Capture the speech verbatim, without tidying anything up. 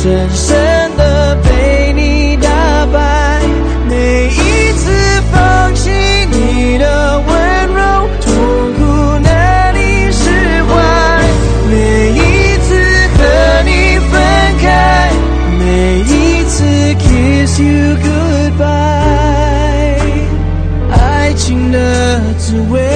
深深的被你打败。每一次放弃你的温柔，痛苦难以释怀。每一次和你分开，每一次 kiss you goodbye。爱情的滋味